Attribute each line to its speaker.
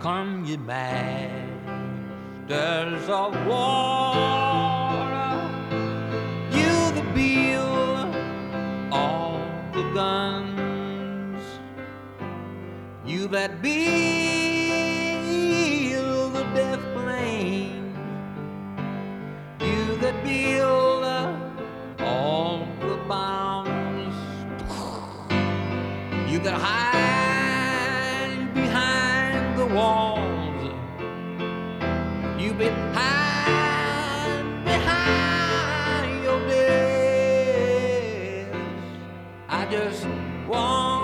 Speaker 1: come you masters of war. You the bill, all the guns. You that build the death plane. You that build all the bombs. You that hide behind the walls. You hide behind your desk. I just want